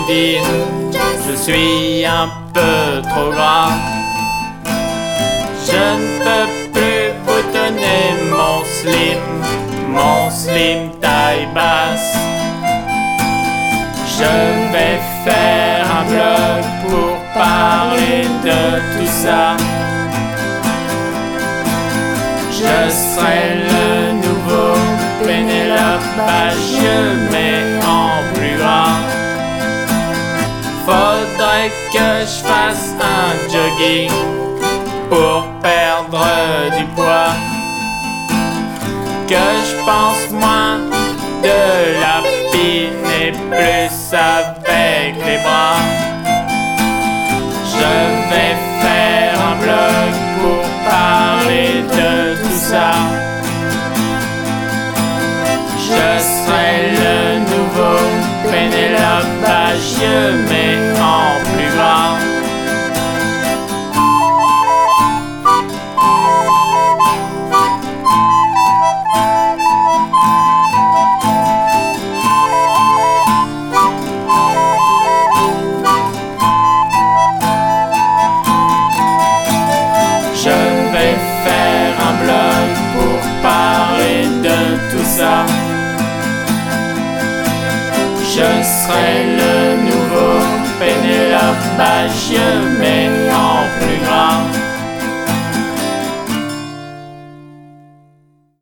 devine, je suis un peu trop grand. Je ne peux plus boutonner mon slim taille basse. Je vais faire un blog pour parler de tout ça. Je serai le nouveau Pénélope, je mets en plus grand. Faudrait que je fasse un jogging pour perdre du poids, que je pense moins de la pine et plus avec les bras. Je vais faire un blog pour parler de tout ça. Je serai le nouveau Pénélope, je mets en plus grand. Je vais faire un blog pour parler de tout ça. Je serai le nouveau Pénélope, je